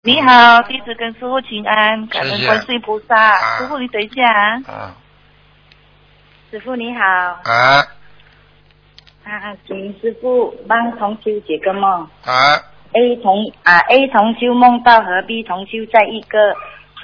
你好，弟子跟师父请安，感恩观世音菩萨。师父，你等一下啊。 师父你好。请师父帮同修解个梦。A 同修梦到和 B 同修在一个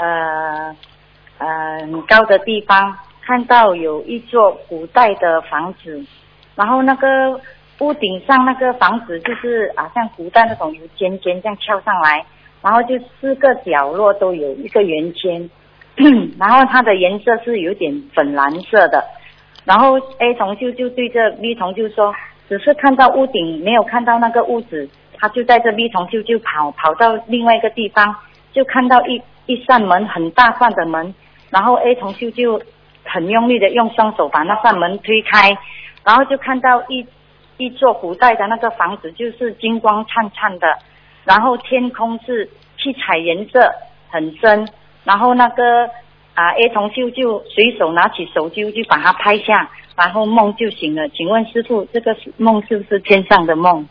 很高的地方，看到有一座古代的房子，然后那个屋顶上那个房子就是像古代那种有尖尖这样翘上来，然后就4个角落都有一个圆圈，然后它的颜色是有点粉蓝色的。然后 A 同修就对着 B 同修说，只是看到屋顶，没有看到那个屋子。他就在这 B 同修就跑到另外一个地方，就看到一扇门，很大扇的门，然后 A 同修就很用力的用双手把那扇门推开，然后就看到一座古代的那个房子，就是金光灿灿的，然后天空是七彩颜色很深，然后那个A 同修就随手拿起手机就把它拍下，然后梦就醒了。请问师父，这个梦是不是天上的梦？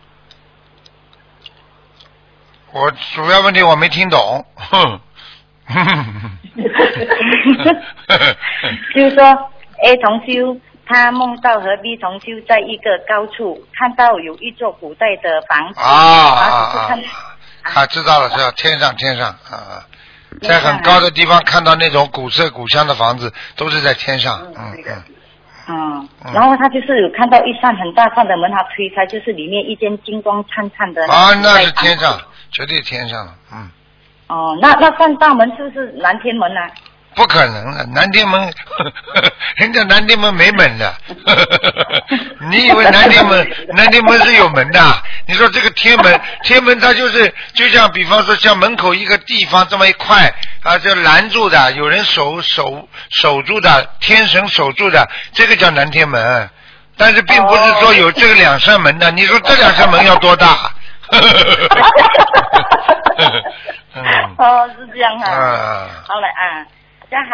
我主要问题我没听懂。 就是说 A 同修他梦到和 B 同修在一个高处看到有一座古代的房子知道了，知道天上在很高的地方看到那种古色古香的房子都是在天上。 然后他就是有看到一扇很大扇的门，他推开就是里面一间金光灿灿的那是天上，绝对天上了。 那扇大门是不是南天门啊？ 不可能的，南天门人家南天门没门的。你以为南天门是有门的？你说这个天门它就像比方说像门口一个地方这么一块就拦住的，有人守住的，天神守住的，这个叫南天门。但是并不是说有这个2扇门的，你说这2扇门要多大？ 是这样好了